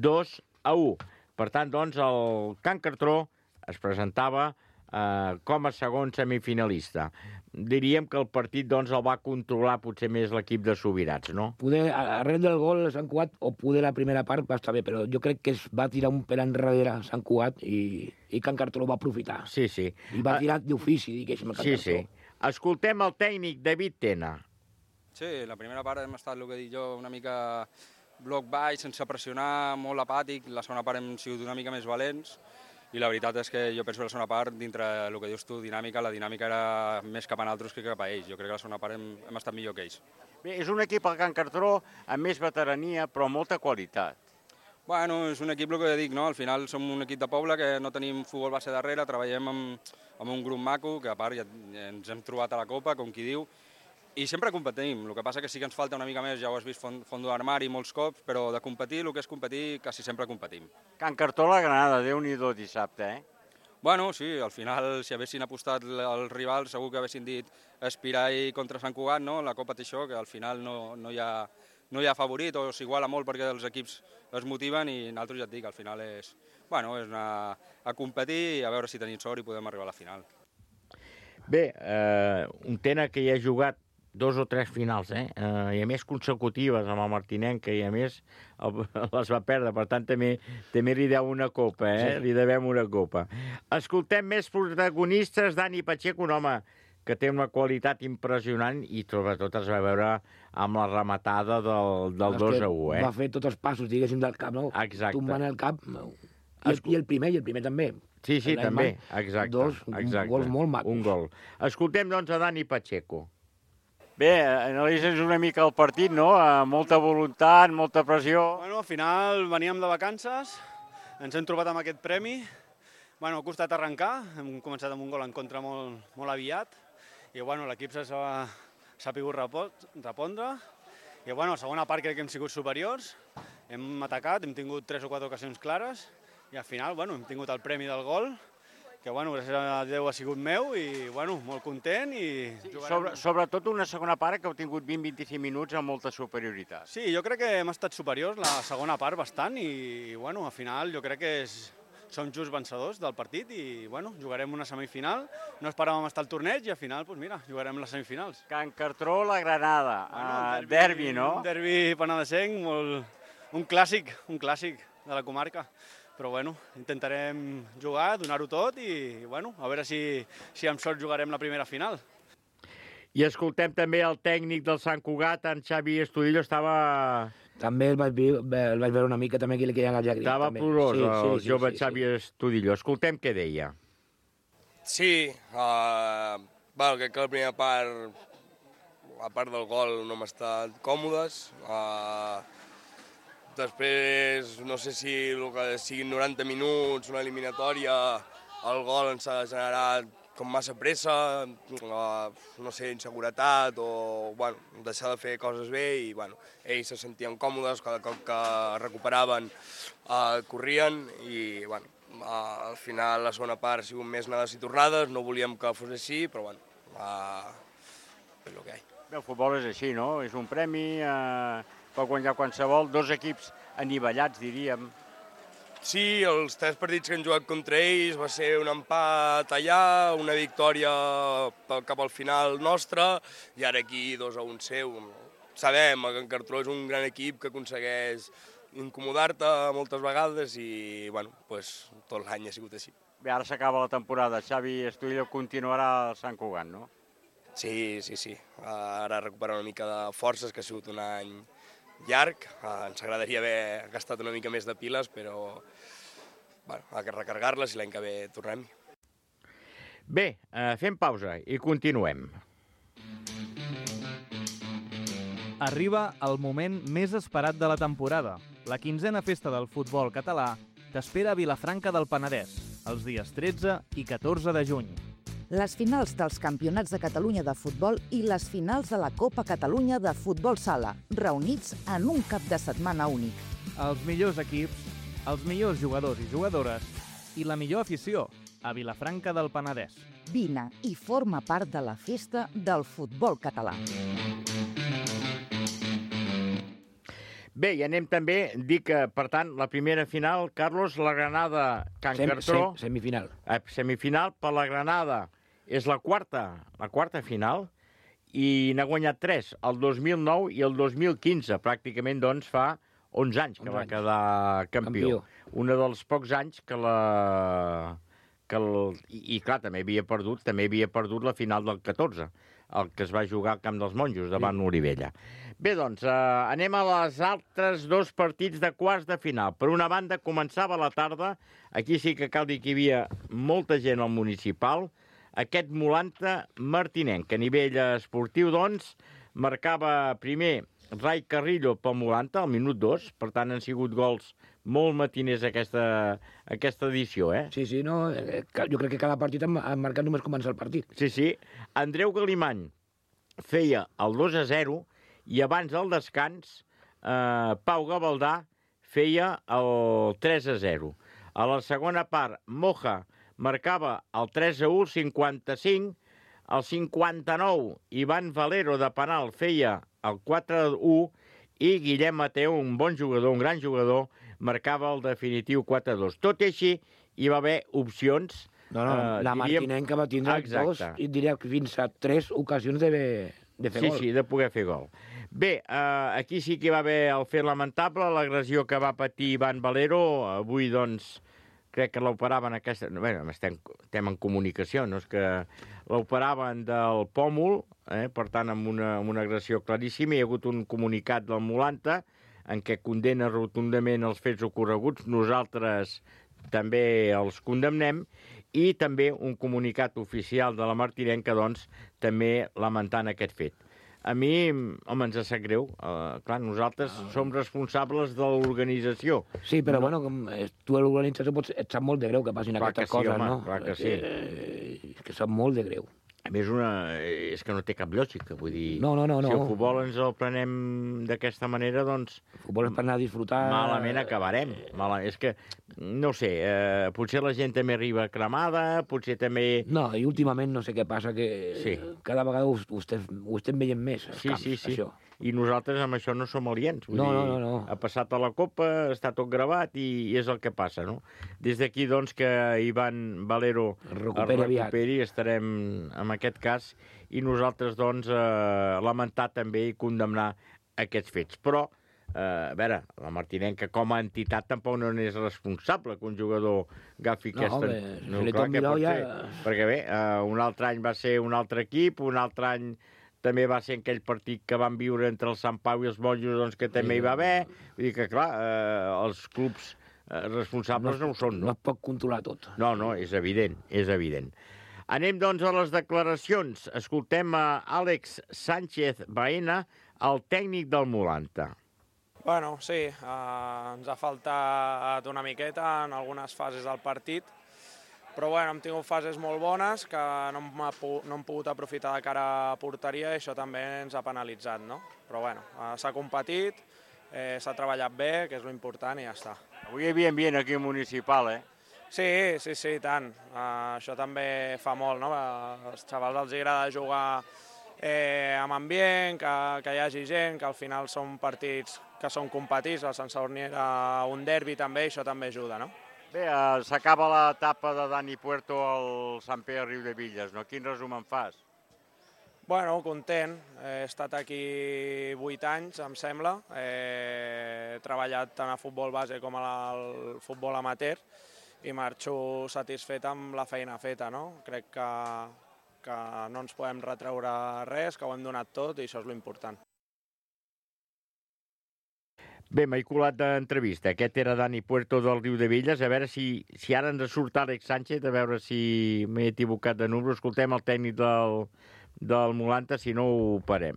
2-1. Per tant, doncs, el Can Cartró es presentava com a segon semifinalista. Diríem que el partit, doncs, el va controlar potser més l'equip de Subirats, no? Poder, arrel del gol Sant Cugat, o poder la primera part va estar bé, però jo crec que es va tirar un pel enrere Sant Cugat i Can Cartró va aprofitar. Sí. I va tirar d'ofici, diguéssim, el Can Cartró. Sí. Escoltem el tècnic David Tena. Sí, la primera part hem estat, el que dic jo, una mica bloc baix, sense pressionar, molt apàtic. La segona part hem sigut una mica més valents i la veritat és que jo penso que la segona part, dintre el que dius tu, dinàmica, la dinàmica era més cap a nosaltres que cap a ells. Jo crec que la segona part hem estat millor que ells. Bé, és un equip, el Can Cartró, amb més veterania, però molta qualitat. Bueno, és un equip, el que dic, no? Al final som un equip de poble que no tenim futbol base darrere, treballem amb un grup maco, que a part ja ens hem trobat a la Copa, com qui diu, i sempre competim. El que passa que sí que ens falta una mica més, ja ho has vist, fondo d'armari molts cops, però de competir, el que és competir, quasi sempre competim. Can Cartró la Granada, Déu-n'hi-do dissabte, Bueno, sí, al final, si haguessin apostat els rivals, segur que haguessin dit Espirai contra Sant Cugat, no? La Copa té això, que al final no hi ha favorit, o s'iguala molt perquè els equips es motiven i nosaltres ja et dic, al final és anar a competir i a veure si tenim sort i podem arribar a la final. Bé, un Tena que hi ha jugat 2 o 3 finals, i a més consecutives amb el Martinenc, i a més les va perdre, per tant també li deu una copa, li devem una copa. Escoltem més protagonistes. Dani Pacheco, un home que té una qualitat impressionant i sobretot es va veure amb la rematada del 2-1, Va fer tots els passos, diguéssim, del cap, no? Exacte. Tombant el cap, i el primer també. Sí, també, exacte. Gols molt macos. Un gol. Escoltem, doncs, a Dani Pacheco. Bé, analitza'ns una mica el partit, no? Amb molta voluntat, molta pressió. Bueno, al final veníem de vacances, ens hem trobat amb aquest premi. Bueno, ha costat arrencar, hem començat amb un gol en contra molt aviat, i bueno, l'equip s'ha sapigut repondre. I bueno, a la segona part crec que hem sigut superiors, hem atacat, hem tingut 3 o 4 ocasions clares, i al final, bueno, hem tingut el premi del gol, que, bueno, gràcies a Déu ha sigut meu i, bueno, molt content i... Sobretot una segona part que heu tingut 20-25 minuts amb molta superioritat. Sí, jo crec que hem estat superiors la segona part bastant i, bueno, al final jo crec que som just vencedors del partit i, bueno, jugarem una semifinal. No esperàvem estar al torneig i al final, doncs mira, jugarem les semifinals. Can Cartró, la Granada, derbi, no? Un derbi penedesenc, un clàssic de la comarca. Però, bueno, intentarem jugar, donar-ho tot i, bueno, a veure si amb sort jugarem la primera final. I escoltem també el tècnic del Sant Cugat, en Xavi Estudillo, estava... També el vaig veure una mica, també que li queien les llàgrimes. Estava plorós, el jove Xavi Estudillo. Escoltem què deia. Sí, crec que la primera part, a part del gol, no hem estat còmodes. Després, no sé si el que siguin 90 minuts, una eliminatòria, el gol ens ha generat com massa pressa, no sé, inseguretat o, bueno, deixar de fer coses bé i, bueno, ells se sentien còmodes, cada cop que recuperaven corrien i, bueno, al final la segona part ha sigut més anades i tornades, no volíem que fos així, però, bueno, és el que hi ha. Bé, el futbol és així, no? És un premi... pot guanyar qualsevol, 2 equips anivellats, diríem. Sí, els 3 partits que hem jugat contra ells va ser un empat allà, una victòria cap al final nostra, i ara aquí 2-1 seu. Sabem que en Cartró és un gran equip que aconsegueix incomodar-te moltes vegades i, bueno, tot l'any ha sigut així. Bé, ara s'acaba la temporada. Xavi Estudillo continuarà al Sant Cugat, no? Sí. Ara recuperar una mica de forces, que ha sigut un any llarg. Ens agradaria haver gastat una mica més de piles, però ha que recarregar-les i l'any que ve tornem. Bé, fem pausa i continuem. Arriba el moment més esperat de la temporada. La 15a festa del futbol català t'espera a Vilafranca del Penedès, els dies 13 i 14 de juny. Les finals dels Campionats de Catalunya de futbol i les finals de la Copa Catalunya de futbol sala, reunits en un cap de setmana únic. Els millors equips, els millors jugadors i jugadores i la millor afició a Vilafranca del Penedès. Vine i forma part de la festa del futbol català. Bé, i anem també a dir que, per tant, la primera final, Carlos, la Granada, Can Cartró... Semifinal. Semifinal per la Granada. És la quarta final, i n'ha guanyat 3, el 2009 i el 2015. Pràcticament, doncs, fa 11 anys que va quedar campió. Un dels pocs anys que I, clar, també havia perdut la final del 14, el que es va jugar al Camp dels Monjos, davant l'Olivella. Bé, doncs, anem a les altres 2 partits de quarts de final. Per una banda, començava a la tarda, aquí sí que cal dir que hi havia molta gent al municipal, aquest Molanta Martinenc, que a nivell esportiu, doncs, marcava primer Rai Carrillo pel Molanta, al minut 2, per tant han sigut gols molt matiners aquesta edició, Sí, no, jo crec que cada partit han marcat només començar el partit. Sí. Andreu Galimany feia el 2-0 i abans del descans Pau Gavaldà feia el 3-0. A la segona part, Moja marcava el 3-1, el 55, el 59, Ivan Valero de penal feia el 4-1 i Guillem Mateu, un bon jugador, un gran jugador, marcava el definitiu 4-2. Tot i així, hi va haver opcions. La Martinenca va tindre 2, i diria que fins a 3 ocasions fer gol. Sí, de poder fer gol. Bé, aquí sí que hi va haver el fet lamentable, l'agressió que va patir Ivan Valero. Avui, doncs, crec que l'operaven aquesta... Bé, estem en comunicació, no? És que l'operaven del pòmul, per tant, amb una agressió claríssima. Hi ha hagut un comunicat del Mulanta en què condena rotundament els fets ocorreguts. Nosaltres també els condemnem, i també un comunicat oficial de la Martinenca, doncs, també lamentant aquest fet. A mi, home, ens sap greu. Clar, nosaltres som responsables de l'organització. Sí, però, bueno, com tu a l'organització et sap molt de greu que passin aquestes coses, no? Clar que sí. Que sap molt de greu. A més, és que no té cap lògica, vull dir... No. Si el futbol ens el prenem d'aquesta manera, doncs... El futbol és per anar a disfrutar... Malament acabarem. És que, no sé, potser la gent també arriba cremada, potser també... No, i últimament no sé què passa, que cada vegada ho estem veient més, als camps, això. I nosaltres amb això no som aliens. No. Ha passat a la Copa, està tot gravat i és el que passa, no? Des d'aquí, doncs, que Ivan Valero es recuperi, estarem en aquest cas, i nosaltres, doncs, lamentar també i condemnar aquests fets. Però, a veure, la Martinenca com a entitat tampoc no n'és responsable que un jugador agafi aquesta... No, clar que pot ser. Perquè bé, un altre any va ser un altre equip, un altre any també va ser aquell partit que van viure entre el Sant Pau i els Monjos, doncs que també hi va haver. Vull dir que, clar, els clubs responsables no ho són, no? No es pot controlar tot. No, és evident, és evident. Anem, doncs, a les declaracions. Escoltem a Àlex Sánchez Baena, el tècnic del Mulanta. Bueno, sí, ens ha faltat una miqueta en algunes fases del partit, però bueno, hem tingut fases molt bones que no hem pogut aprofitar de cara a porteria i això també ens ha penalitzat, no? Però bueno, s'ha competit, s'ha treballat bé, que és l'important i ja està. Avui hi havia ambient aquí municipal, Sí, tant. Això també fa molt, no? Als xavals els agrada jugar amb ambient, que hi hagi gent, que al final són partits que són competits, el Sant Sadurní era un derbi també, i això també ajuda, no? Bé, s'acaba l'etapa de Dani Puerto al Sant Pere Riudebitlles, no? Quin resum en fas? Bueno, content. He estat aquí 8 anys, em sembla. He treballat tant a futbol base com al futbol amateur i marxo satisfet amb la feina feta, no? Crec que no ens podem retreure res, que ho hem donat tot i això és l'important. Bé, m'he colat d'entrevista. Aquest era Dani Puerto del Riudebitlles. A veure si ara ens surt Àlex Sánchez, a veure si m'he equivocat de número. Escoltem el tècnic del Mulanta, si no ho parem.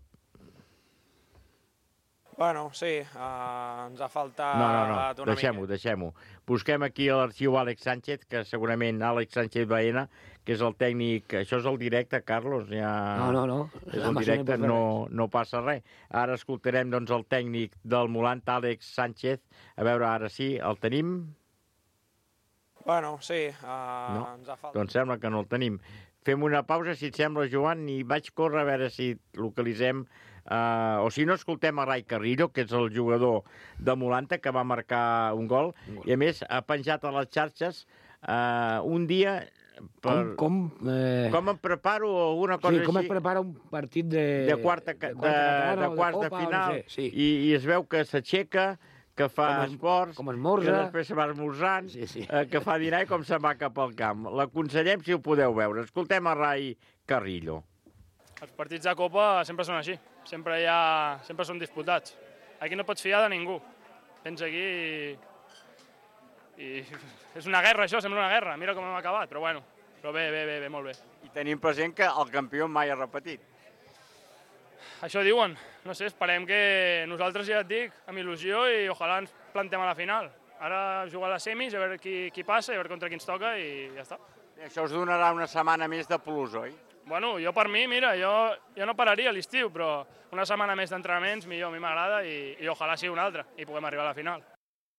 Bueno, sí, ens ha faltat No, deixem-ho. Busquem aquí a l'arxiu Àlex Sánchez, que segurament Àlex Sánchez Baena, que és el tècnic... Això és el directe, Carlos? No. És el directe, no passa res. Ara escoltarem, doncs, el tècnic del Mulanta, Àlex Sánchez. A veure, ara sí, el tenim? Bueno, sí, ens ha faltat... Doncs sembla que no el tenim. Fem una pausa, si et sembla, Joan, i vaig córrer a veure si localitzem... o si no, escoltem a Rai Carrillo, que és el jugador de Mulanta, que va marcar un gol, i a més ha penjat a les xarxes un dia... Com em preparo alguna cosa així? Com es prepara un partit de quarts de final, i es veu que s'aixeca, que fa esports, que després se va esmorzant, que fa dinar i com se'n va cap al camp. L'aconsellem si ho podeu veure. Escoltem a Rai Carrillo. Els partits de Copa sempre són així, sempre són disputats. Aquí no pots fiar de ningú. Vens aquí i és una guerra, això, sembla una guerra. Mira com hem acabat, però bueno, bé, molt bé. I tenim present que el campió mai ha repetit. Això diuen. No sé, esperem que nosaltres, ja et dic, amb il·lusió i ojalà ens plantem a la final. Ara jugar a les semis, a veure qui passa, a veure contra qui ens toca i ja està. Això us donarà una setmana més de plus, oi? Bueno, jo per mi, mira, jo no pararia a l'estiu, però una setmana més d'entrenaments millor, a mi m'agrada i ojalà sigui una altra i puguem arribar a la final.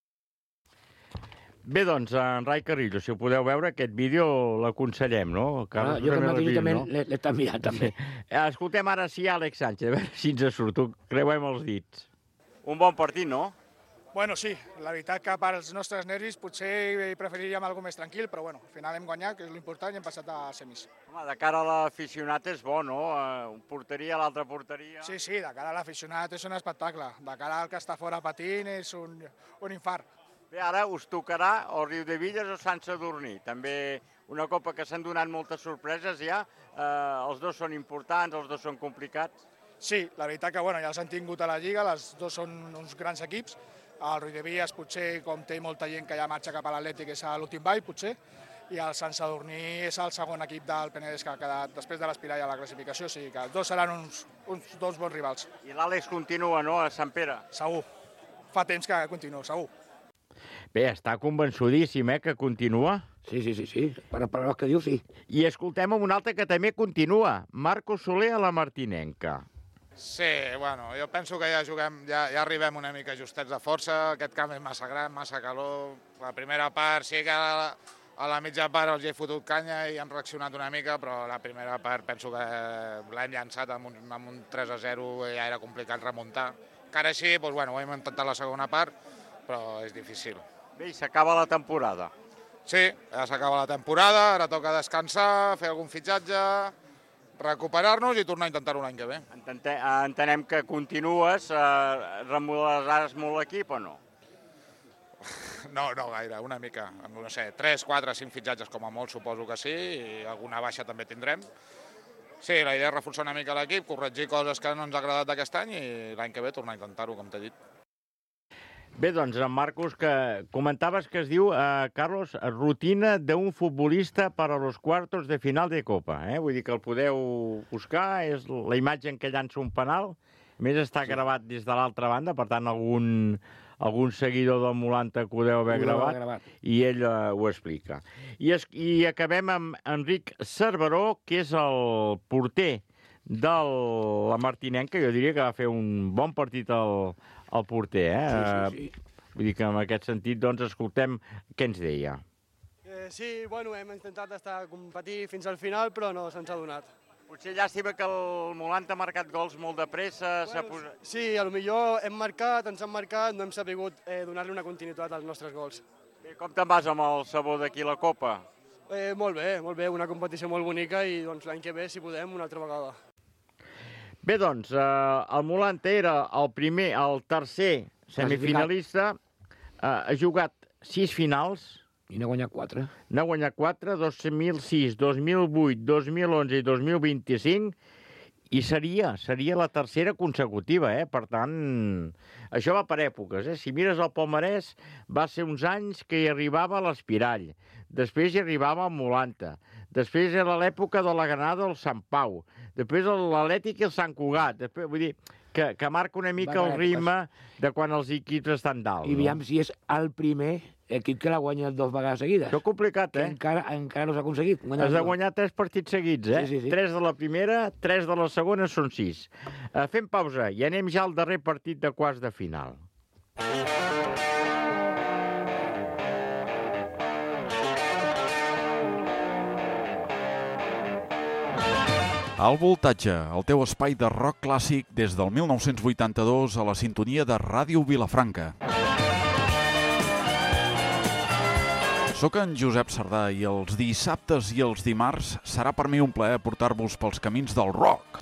Bé, doncs, en Rai Carrillo, si ho podeu veure, aquest vídeo l'aconsellem, no? Jo que mateix també l'he estat mirant, també. Escoltem ara sí Àlex Sánchez, a veure si ens surt, creuem els dits. Un bon partit, no? Bueno, sí, la veritat que per als nostres nervis potser preferiríem alguna més tranquil, però bueno, al final hem guanyat, que és l'important, i hem passat a semis. Home, de cara a l'aficionat és bo, no? Un porteria, l'altra porteria... Sí, sí, de cara a l'aficionat és un espectacle. De cara al que està fora patint és un infart. Bé, ara us tocarà o Riudebitlles o Sant Sadurní. També una copa que s'han donat moltes sorpreses ja. Els dos són importants, els dos són complicats. Sí, la veritat que ja els han tingut a la Lliga, els dos són uns grans equips. El Riudebitlles, potser, com té molta gent que ja marxa cap a l'Atlètic, és a l'últim ball, potser, i el Sant Sadurní és el segon equip del Penedès que ha quedat després de l'Espirall a la classificació, o sigui que els dos seran uns dos bons rivals. I l'Àlex continua, no?, a Sant Pere? Segur. Fa temps que continua, segur. Bé, està convençudíssim, que continua? Sí. Per el que diu, sí. I escoltem un altre que també continua, Marco Soler a la Martinenca. Sí, bueno, jo penso que ja arribem una mica justets de força, aquest camp és massa gran, massa calor. La primera part sí que a la mitja part els he fotut canya i han reaccionat una mica, però la primera part penso que l'hem llançat amb un 3-0 i ja era complicat remuntar. Encara així, ho hem intentat la segona part, però és difícil. Bé, i s'acaba la temporada. Sí, ja s'acaba la temporada, ara toca descansar, fer algun fitxatge, recuperar-nos i tornar a intentar-ho l'any que ve. Entenem que continues, remodelaràs molt l'equip o no? No gaire, una mica. No sé, 3, 4, 5 fitxatges com a molt suposo que sí, i alguna baixa també tindrem. Sí, la idea és reforçar una mica l'equip, corregir coses que no ens ha agradat d'aquest any i l'any que ve tornar a intentar-ho, com t'he dit. Bé, doncs, en Marcos, que comentaves que es diu, Carlos, rutina d'un futbolista per a los cuartos de final de Copa. Vull dir que el podeu buscar, és la imatge en què llança un penal. A més, està gravat des de l'altra banda, per tant, algun seguidor del Molanta que ho deu haver gravat, i ell ho explica. I acabem amb Enric Cerveró, que és el porter de la Martinenca. Jo diria que va fer un bon partit el porter, Sí. Vull dir que en aquest sentit, doncs, escoltem què ens deia. Sí, hem intentat competir fins al final, però no se'ns ha donat. Potser llàstima que el Molanta ha marcat gols molt de pressa. Sí, potser hem marcat, ens han marcat, no hem sabut donar-li una continuïtat als nostres gols. Bé, com te'n vas amb el sabor d'aquí la Copa? Molt bé, una competició molt bonica i l'any que ve, si podem, una altra vegada. Bé, doncs, el Molanta era el tercer semifinalista, ha jugat 6 finals. I n'ha guanyat 4. N'ha guanyat 4, 2006, 2008, 2011 i 2025, i seria la tercera consecutiva, Per tant, això va per èpoques, Si mires el palmarès, va ser uns anys que hi arribava l'Espirall, després hi arribava el Molanta, després era l'època de la Granada del Sant Pau, després l'Atlètic i el Sant Cugat, vull dir que marca una mica el ritme de quan els equips estan dalt. I veiem si és el primer equip que l'ha guanyat 2 vegades seguides. Això és complicat, Encara no s'ha aconseguit. Has de guanyar 3 partits seguits, Sí. 3 de la primera, 3 de la segona, són 6. Fem pausa i anem ja al darrer partit de quarts de final. Al Voltatge, el teu espai de rock clàssic des del 1982 a la sintonia de Ràdio Vilafranca. Soc en Josep Sardà i els dissabtes i els dimarts serà per mi un plaer portar-vos pels camins del rock.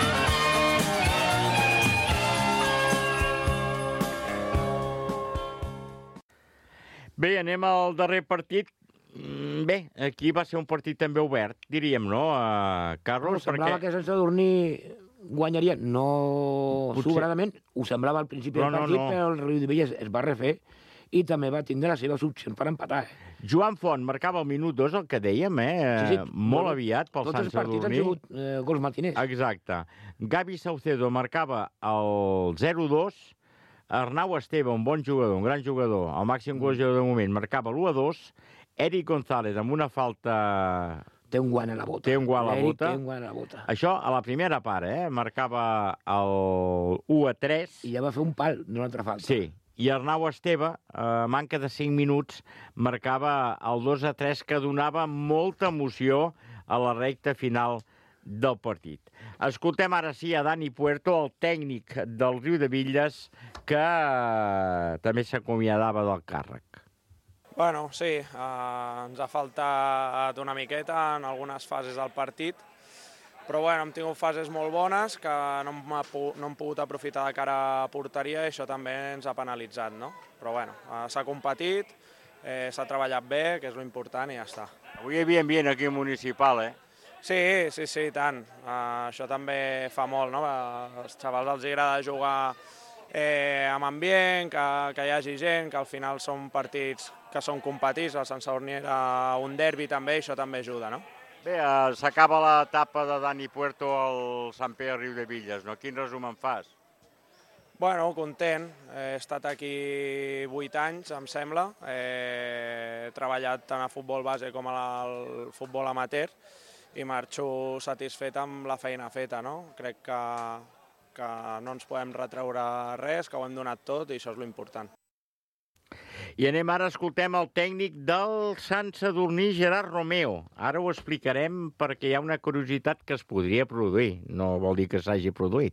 Bé, anem al darrer partit. Bé, aquí va ser un partit també obert, diríem, no, Carlos? Semblava que Sant Sadurní guanyaria, no sobradament, ho semblava al principi del partit, però el Riudebitlles es va refer i també va tindre les seves opcions per empatar. Joan Font marcava al minut 2, el que dèiem, molt aviat pel Sant Sadurní. Tots els partits han sigut gols matiners. Exacte. Gavi Saucedo marcava el 0-2, Arnau Esteve, un bon jugador, un gran jugador, el màxim golejador de moment, marcava l'1-2, Eric González amb una falta... Té un guant a la bota. Té un guant a la bota. Això a la primera part, marcava el 1-3. I ja va fer un pal d'una altra falta. Sí, i Arnau Esteve, a manca de 5 minuts, marcava el 2-3, que donava molta emoció a la recta final del partit. Escoltem ara sí a Dani Puerto, el tècnic del Riudebitlles, que també s'acomiadava del càrrec. Bueno, sí, ens ha faltat una miqueta en algunes fases del partit, però bueno, hem tingut fases molt bones que no hem pogut aprofitar de cara a porteria i això també ens ha penalitzat, no? Però bueno, s'ha competit, s'ha treballat bé, que és l'important i ja està. Avui hi havia ambient aquí municipal, eh? Sí, tant. Això també fa molt, no? Als xavals els agrada jugar amb ambient, que hi hagi gent, que al final són partits que són competits, el Sant Sadurní era un derbi també, i això també ajuda, no? Bé, s'acaba l'etapa de Dani Puerto al Sant Pere Riudebitlles, no? Quin resum en fas? Bueno, content. He estat aquí 8 anys, em sembla. He treballat tant a futbol base com al futbol amateur i marxo satisfet amb la feina feta, no? Crec que no ens podem retreure res, que ho hem donat tot i això és l'important. I anem ara, escoltem el tècnic del Sant Sadurní, Gerard Romeo. Ara ho explicarem perquè hi ha una curiositat que es podria produir, no vol dir que s'hagi produït.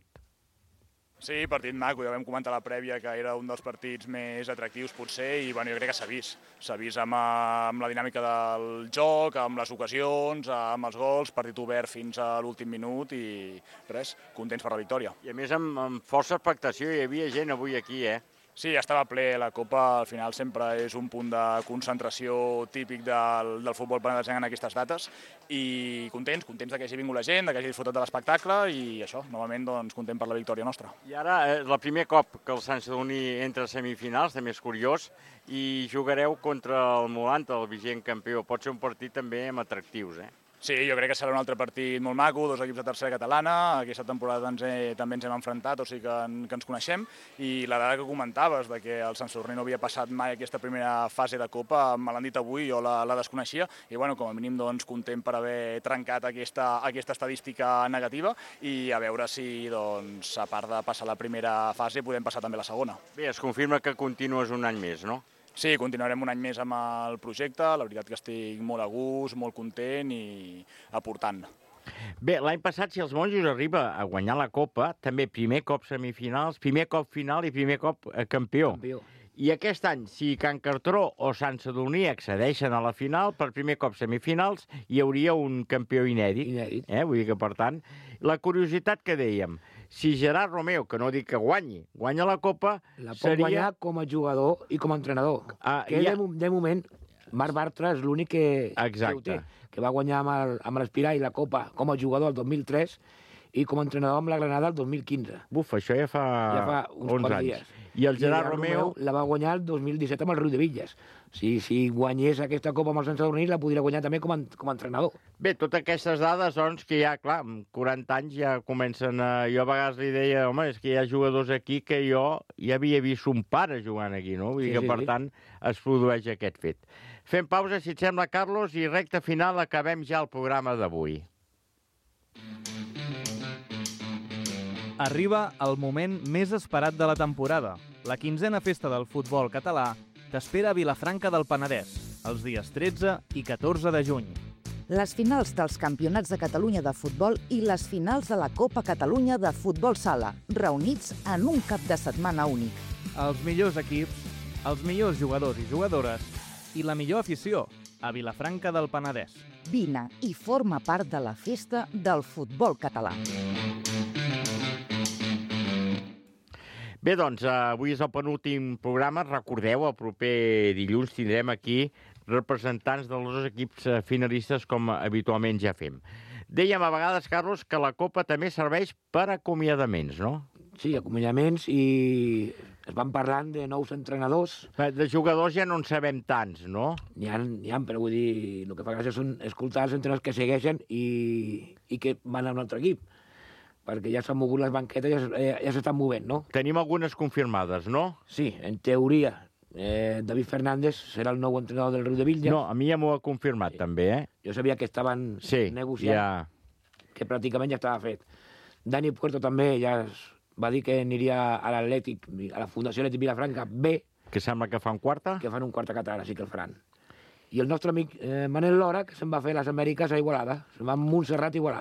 Sí, partit maco, ja vam comentar a la prèvia que era un dels partits més atractius potser i bueno, jo crec que s'ha vist. S'ha vist amb la dinàmica del joc, amb les ocasions, amb els gols, partit obert fins a l'últim minut i res, contents per la victòria. I a més amb força expectació, hi havia gent avui aquí, eh? Sí, estava ple. La Copa al final sempre és un punt de concentració típic del futbol penedesenc en aquestes dates i contents que hagi vingut la gent, que hagi disfrutat de l'espectacle i això, novament doncs, content per la victòria nostra. I ara és el primer cop que el Sant Sadurní entra a semifinals, també és curiós, i jugareu contra el Molanta, el vigent campió. Pot ser un partit també amb atractius, eh? Sí, jo crec que serà un altre partit molt maco, dos equips de tercera catalana, aquesta temporada també ens hem enfrontat, o sigui que ens coneixem, i la dada que comentaves, de que el Sant Sadurní no havia passat mai aquesta primera fase de Copa, me l'han dit avui, jo la desconeixia, i bueno, com a mínim doncs, content per haver trencat aquesta estadística negativa, i a veure si, doncs, a part de passar la primera fase, podem passar també la segona. Bé, es confirma que continues un any més, no? Sí, continuarem un any més amb el projecte, la veritat que estic molt a gust, molt content i aportant. Bé, l'any passat, si els monjos arriba a guanyar la Copa, també primer cop semifinals, primer cop final i primer cop campió. I aquest any, si Can Cartró o Sant Sadurní accedeixen a la final, per primer cop semifinals, hi hauria un campió inèdit. Vull dir que, per tant, la curiositat que dèiem, si Gerard Romeo, que no dic que guanya la Copa, la pot guanyar com a jugador i com a entrenador. De moment, Marc Bartra és l'únic que ho té, que va guanyar amb l'Espirà i la Copa com a jugador el 2003 i com a entrenador amb la Granada el 2015. Buf, això ja fa uns quants dies. I el Gerard Romeo la va guanyar el 2017 amb el Riudebitlles. Si guanyés aquesta Copa amb el Sant Sadurní, la podria guanyar també com a entrenador. Bé, totes aquestes dades, doncs, que ja, clar, amb 40 anys ja comencen a... Jo a vegades li deia, home, és que hi ha jugadors aquí que jo ja havia vist un pare jugant aquí, no? Vull dir que, per tant, es produeix aquest fet. Fem pausa, si et sembla, Carlos, i recta final acabem ja el programa d'avui. Arriba el moment més esperat de la temporada. La 15a festa del futbol català t'espera a Vilafranca del Penedès, els dies 13 i 14 de juny. Les finals dels Campionats de Catalunya de futbol i les finals de la Copa Catalunya de futbol sala, reunits en un cap de setmana únic. Els millors equips, els millors jugadors i jugadores i la millor afició a Vilafranca del Penedès. Vine i forma part de la festa del futbol català. Bé, doncs, avui és el penúltim programa. Recordeu, el proper dilluns tindrem aquí representants dels dos equips finalistes, com habitualment ja fem. Dèiem a vegades, Carlos, que la Copa també serveix per acomiadaments, no? Sí, acomiadaments, i es van parlant de nous entrenadors. De jugadors ja no en sabem tants, no? N'hi ha, però vull dir, el que fa gràcia són escoltar els entrenadors que segueixen i que van a un altre equip, perquè ja s'han mogut les banquetes, ja s'estan movent, no? Tenim algunes confirmades, no? Sí, en teoria. David Fernández serà el nou entrenador del Riudebitlles. No, a mi ja m'ho ha confirmat, també, eh? Jo sabia que estaven negociant, que pràcticament ja estava fet. Dani Puerto també ja va dir que aniria a l'Atlètic, a la Fundació Atlètic Vilafranca B. Que sembla que fan quarta? Que fan un quarta catalana, sí que el faran. I el nostre amic Manel Lora, que se'n va fer les Amèriques a Igualada. Se'n va a Montserrat, Igualada.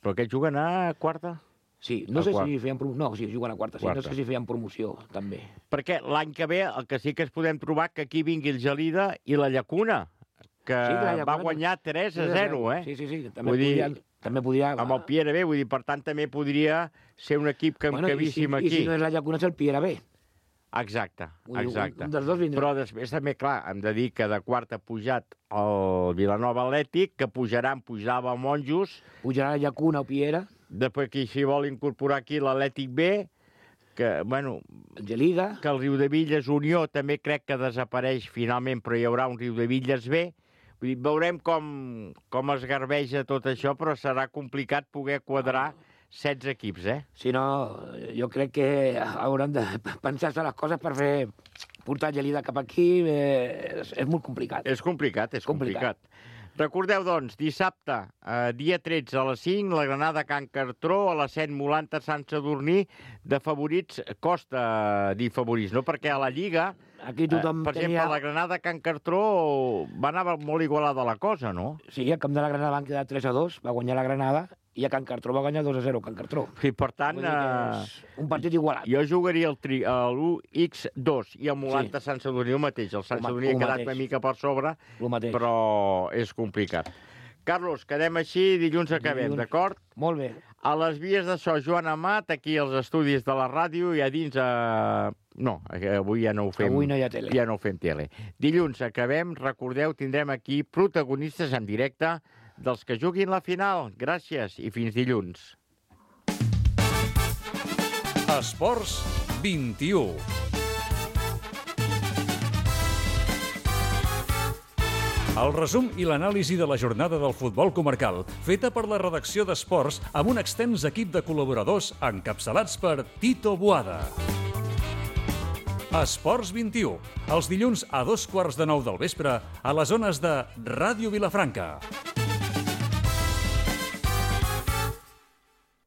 Però aquests juguen a quarta? Sí, no sé si feien promoció. No, sí, juguen a quarta, sí. No sé si feien promoció, també. Perquè l'any que ve el que sí que es podem trobar que aquí vingui el Gelida i la Llacuna, que va guanyar 3-0, eh? Sí. També podria... Amb el Piera B, vull dir, per tant, també podria ser un equip que encabíssim aquí. I si no és la Llacuna, és el Piera B. Exacte. Un dels dos vindrà. Però després també, clar, hem de dir que de quarta ha pujat el Vilanova Atlètic, que pujava a Monjos. Pujarà la Llacuna o Piera. Després que s'hi vol incorporar aquí l'Atlètic B, que, bueno... Gelida. Que el Riudevilles Unió també crec que desapareix finalment, però hi haurà un Riudevilles B. Vull dir, veurem com es garbeja tot això, però serà complicat poder quadrar 16 equips, eh? Si no, jo crec que hauran de pensar-se les coses per portar Gelida cap aquí. És molt complicat. És complicat. Recordeu, doncs, dissabte, dia 13 a les 5, la Granada Can Cartró, a les 7 Molanta Sant Sadurní. De favorits costa dir favorits, no? Perquè a la Lliga, aquí tothom per exemple, la Granada Can Cartró va anar molt igualada la cosa, no? Sí, al camp de la Granada van quedar 3-2, va guanyar la Granada, i a Can Cartró va guanyar 2-0, Can Cartró. I per tant... un partit igualat. Jo jugaria l'1x2 i el Molanta Sant Sadurní el mateix. El Sant Sadurní ha quedat una mica per sobre, però és complicat. Carlos, quedem així, dilluns acabem, d'acord? Molt bé. A les vies de so, Joan Amat, aquí als estudis de la ràdio, i a dins... No, avui ja no ho fem. Avui no hi ha tele. Ja no ho fem tele. Dilluns acabem, recordeu, tindrem aquí protagonistes en directe dels que juguin la final. Gràcies i fins dilluns. Esports 21. El resum i l'anàlisi de la jornada del futbol comarcal, feta per la redacció d'Esports amb un extens equip de col·laboradors encapçalats per Tito Boada. Esports 21, els dilluns a 2:15 del vespre a les ones de Ràdio Vilafranca.